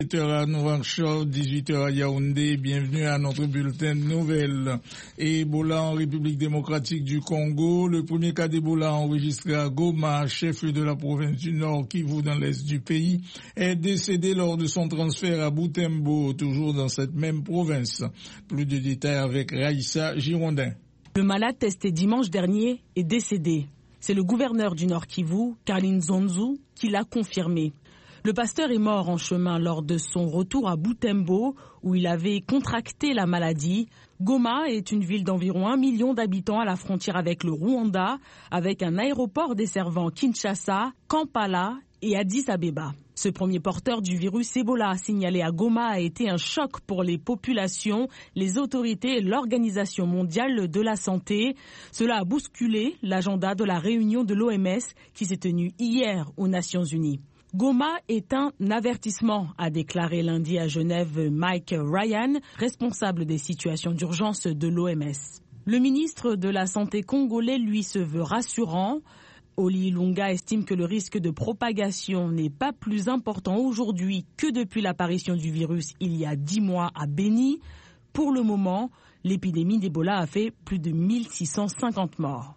18h à Nouakchott, 18h à Yaoundé, bienvenue à notre bulletin de nouvelles. Ebola en République démocratique du Congo, le premier cas d'Ebola enregistré à Goma, chef-lieu de la province du Nord Kivu dans l'est du pays, est décédé lors de son transfert à Butembo, toujours dans cette même province. Plus de détails avec Raïssa Girondin. Le malade testé dimanche dernier est décédé. C'est le gouverneur du Nord Kivu, Karlin Zonzu, qui l'a confirmé. Le pasteur est mort en chemin lors de son retour à Butembo, où il avait contracté la maladie. Goma est une ville d'environ 1 million d'habitants à la frontière avec le Rwanda, avec un aéroport desservant Kinshasa, Kampala et Addis Abeba. Ce premier porteur du virus Ebola signalé à Goma a été un choc pour les populations, les autorités et l'Organisation mondiale de la santé. Cela a bousculé l'agenda de la réunion de l'OMS qui s'est tenue hier aux Nations Unies. Goma est un avertissement, a déclaré lundi à Genève Mike Ryan, responsable des situations d'urgence de l'OMS. Le ministre de la Santé congolais, lui, se veut rassurant. Oli Ilunga estime que le risque de propagation n'est pas plus important aujourd'hui que depuis l'apparition du virus il y a 10 mois à Beni. Pour le moment, l'épidémie d'Ebola a fait plus de 1650 morts.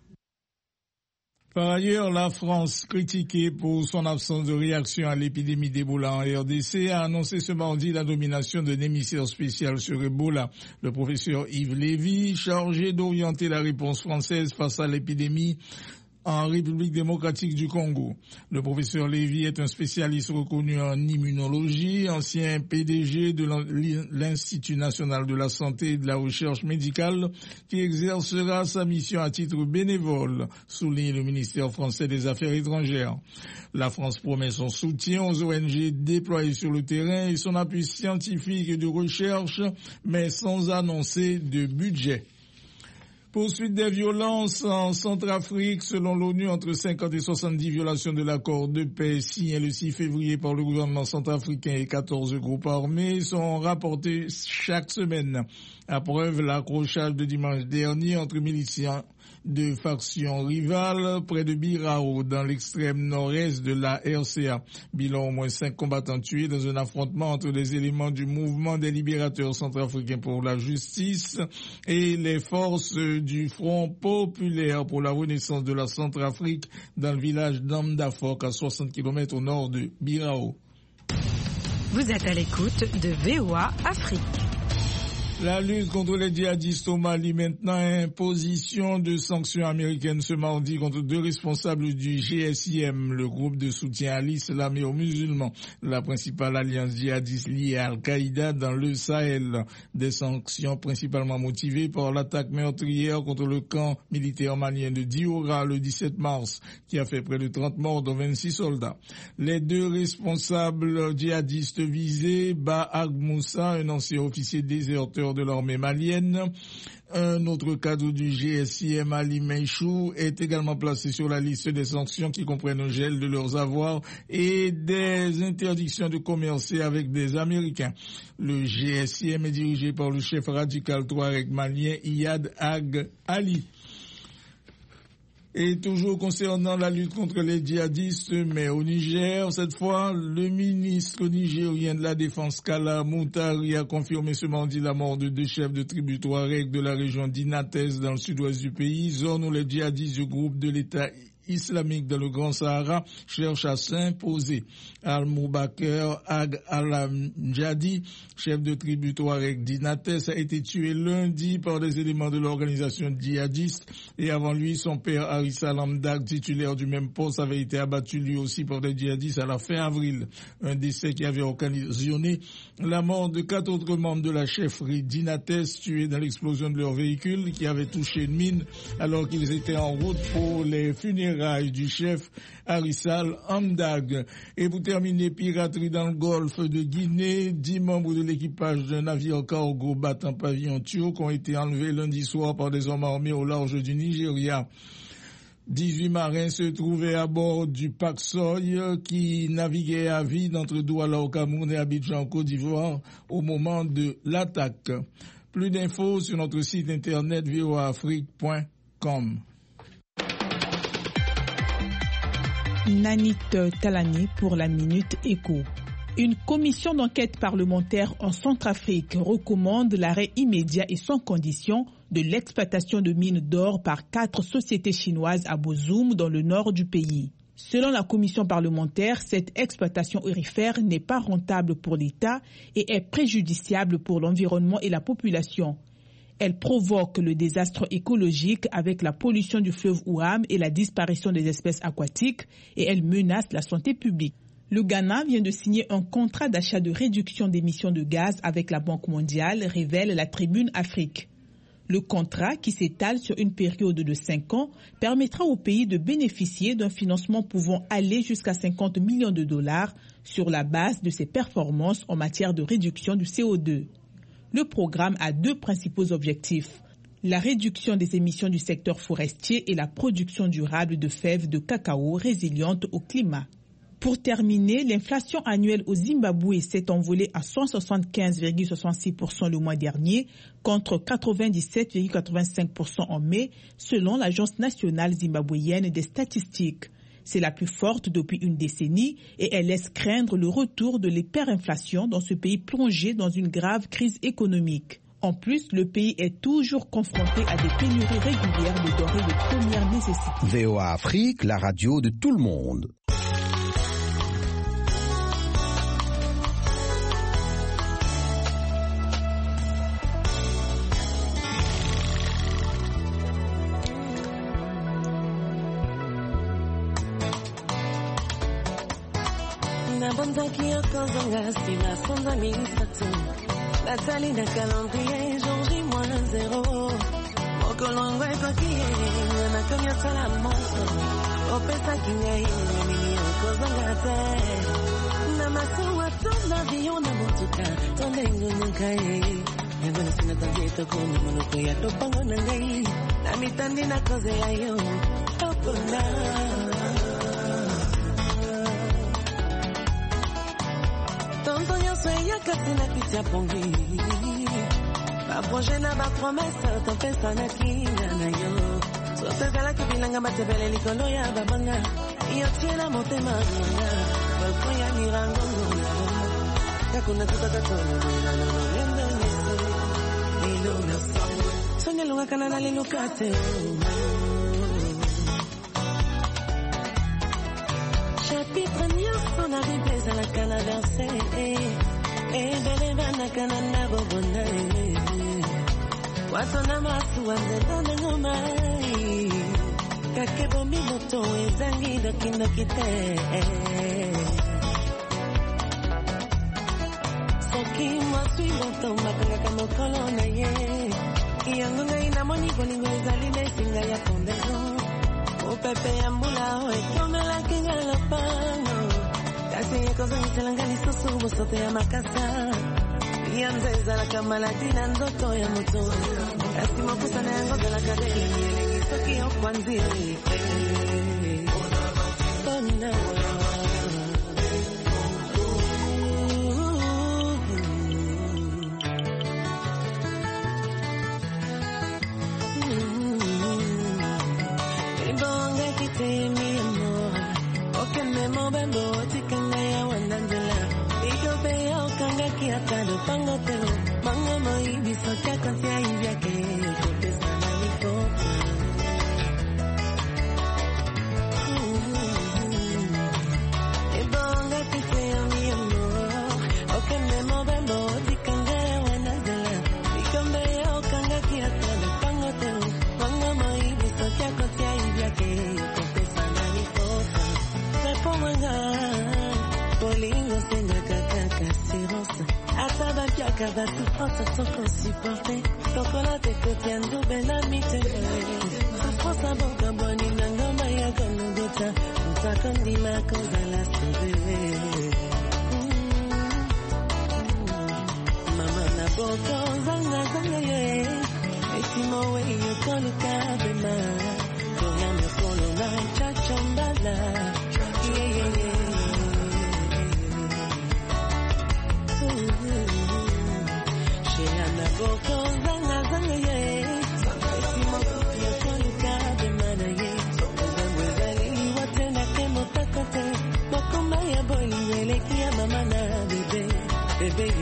Par ailleurs, la France, critiquée pour son absence de réaction à l'épidémie d'Ebola en RDC, a annoncé ce mardi la nomination d'un émissaire spécial sur Ebola. Le professeur Yves Lévy, chargé d'orienter la réponse française face à l'épidémie en République démocratique du Congo. Le professeur Lévy est un spécialiste reconnu en immunologie, ancien PDG de l'Institut national de la santé et de la recherche médicale, qui exercera sa mission à titre bénévole, souligne le ministère français des Affaires étrangères. La France promet son soutien aux ONG déployées sur le terrain et son appui scientifique et de recherche, mais sans annoncer de budget. Poursuite des violences en Centrafrique, selon l'ONU, entre 50 et 70 violations de l'accord de paix signé le 6 février par le gouvernement centrafricain et 14 groupes armés sont rapportées chaque semaine. À preuve, l'accrochage de dimanche dernier entre miliciens de factions rivales près de Birao, dans l'extrême nord-est de la RCA. Bilan, au moins 5 combattants tués dans un affrontement entre des éléments du mouvement des libérateurs centrafricains pour la justice et les forces du Front populaire pour la renaissance de la Centrafrique dans le village d'Amdafok à 60 km au nord de Birao. Vous êtes à l'écoute de VOA Afrique. La lutte contre les djihadistes au Mali, maintenant imposition de sanctions américaines ce mardi contre 2 responsables du GSIM, le groupe de soutien à l'islam et aux musulmans, la principale alliance djihadiste liée à Al-Qaïda dans le Sahel. Des sanctions principalement motivées par l'attaque meurtrière contre le camp militaire malien de Diora le 17 mars, qui a fait près de 30 morts dont 26 soldats. Les 2 responsables djihadistes visés, Bahag Moussa, un ancien officier déserteur de l'armée malienne. Un autre cadre du GSIM, Ali Meïchou, est également placé sur la liste des sanctions qui comprennent un gel de leurs avoirs et des interdictions de commercer avec des Américains. Le GSIM est dirigé par le chef radical touareg malien Iyad Ag Ali. Et toujours concernant la lutte contre les djihadistes, mais au Niger, cette fois, le ministre nigérien de la Défense, Kala Moutari, a confirmé ce mardi la mort de 2 chefs de tribus touareg de la région d'Inates dans le sud-ouest du pays, zone où les djihadistes du groupe de l'État islamique dans le Grand Sahara cherche à s'imposer. Al-Moubakar Ag Al-Amjadi, chef de tribu touareg d'Inates, a été tué lundi par des éléments de l'organisation djihadiste et avant lui, son père Harissa Al-Amdag, titulaire du même poste, avait été abattu lui aussi par des djihadistes à la fin avril. Un décès qui avait occasionné la mort de 4 autres membres de la chefferie d'Inates tués dans l'explosion de leur véhicule qui avait touché une mine alors qu'ils étaient en route pour les funérailles du chef Harissal Amdag. Et pour terminer, piraterie dans le golfe de Guinée, 10 membres de l'équipage d'un navire cargo battant pavillon turc ont été enlevés lundi soir par des hommes armés au large du Nigeria. 18 marins se trouvaient à bord du Paxoy qui naviguait à vide entre Douala au Cameroun et Abidjan en Côte d'Ivoire au moment de l'attaque. Plus d'infos sur notre site internet voaafrique.com. Nanit Talani pour la Minute Éco. Une commission d'enquête parlementaire en Centrafrique recommande l'arrêt immédiat et sans condition de l'exploitation de mines d'or par 4 sociétés chinoises à Bozoum dans le nord du pays. Selon la commission parlementaire, cette exploitation aurifère n'est pas rentable pour l'État et est préjudiciable pour l'environnement et la population. Elle provoque le désastre écologique avec la pollution du fleuve Ouham et la disparition des espèces aquatiques et elle menace la santé publique. Le Ghana vient de signer un contrat d'achat de réduction d'émissions de gaz avec la Banque mondiale, révèle la Tribune Afrique. Le contrat, qui s'étale sur une période de 5 ans, permettra au pays de bénéficier d'un financement pouvant aller jusqu'à 50 millions de dollars sur la base de ses performances en matière de réduction du CO2. Le programme a 2 principaux objectifs: la réduction des émissions du secteur forestier et la production durable de fèves de cacao résilientes au climat. Pour terminer, l'inflation annuelle au Zimbabwe s'est envolée à 175,66% le mois dernier contre 97,85% en mai, selon l'Agence nationale zimbabwéenne des statistiques. C'est la plus forte depuis une décennie et elle laisse craindre le retour de l'hyperinflation dans ce pays plongé dans une grave crise économique. En plus, le pays est toujours confronté à des pénuries régulières de denrées de première nécessité. VOA Afrique, la radio de tout le monde. Bonzaki okozanga sima sonza misatu Natali na calendrier jongi -0 Okolongo ekokie Nakamia sala monso Opesa kingai Mimi okozanga te Namakuwa tona avion na mutuka Tondengu nukai Yabana sina tanjeto kuni Monuko ya topango nangai Namitandi na koze ya yo Opona Tonton yo soya katina kitia pongi Ba projet na ba promesse Ton pesa na kinga na yo So sezala kibilanga matebele likolo ya babanga Iyo tiela motema nga Balkon ya mirangongo Kakuna tutatakono Nila lono yendo nese Nilo nese Sonya lunga kanana lilukate Chapitre nyonso na bible la kana danse bele bana kana na bobona Watona masu wanzenda na ngoma Kake bombi moto ezangi dokindo kite Soki mwasui moto makanga kama kolona ye Iyongunga inamoni bolingo ezali nesinga ya pondezo Upepe ya mbula hoe kiomela kinga lopango Kasi yako zangi talangani susu Bosote ya makasa Ianzeza la kamaladina ndoto ya moto Kasi mokusa na yango de la kadeli Yelengi soki ya kwanzili Bona Kado pango telo Mango moi biso kia konsia india ke Kopesa na lipopa Ebonga tite yo mi amor Oke memo bembo Tikanga ya wanazela Ikombe ya okanga kia kado pango telo Mango moi biso kia konsia india ke Kopesa na lipopa Repo manga Polingo senga kakaka sirosa Ataba piaka batu ota toko supporte Tokola te kotiando benamite Sufrosa boka boni nangoma ya konugota Mtakondi makoza la sebe Mama na boko zanga zanga ye Esimo we yo kolu kabema Koya me kolo na chachambala Yeah yeah yeah Shela boko zanga zanga ye Esimo kutia kolu kabemana ye Zangwe zali watena kemo takote Boko maya boli wele kia mamana Baby,